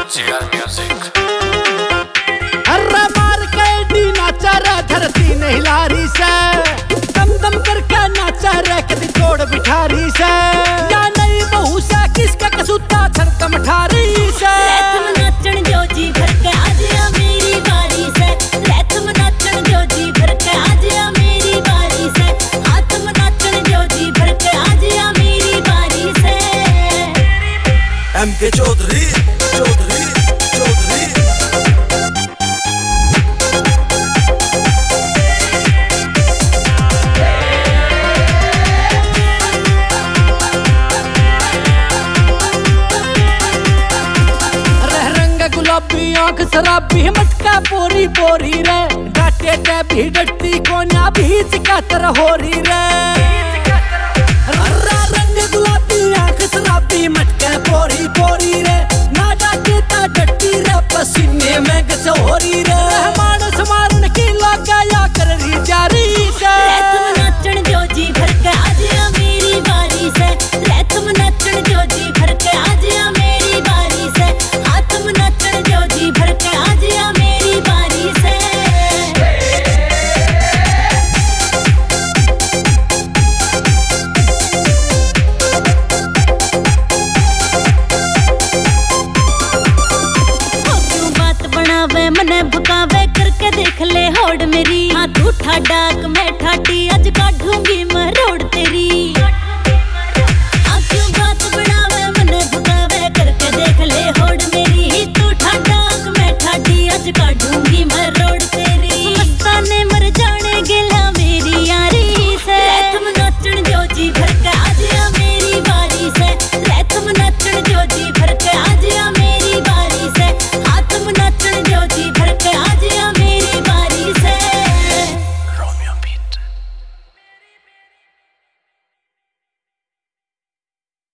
CR Music। Arra मार के D नाचा रे धरती ने हिलारी से, दम दम करके नाचा रे कदी तोड़ बिठारी से, या नहीं बहू से किसका कसूता छरकम ठारी से। तुम नाचन जो जी भर के आज या मेरी बारी से, तुम नाचन जो जी भर के आज या मेरी बारी से, हाँ तुम नाचन जो जी भर के आज या मेरी बारी से। MK चौधरी चौधरी चौधरी गुलाबी आंख शराबी मटका पोरी पोरी रे, डाटे ते भी डटती कोन्या बीच का तरह हो रही रे।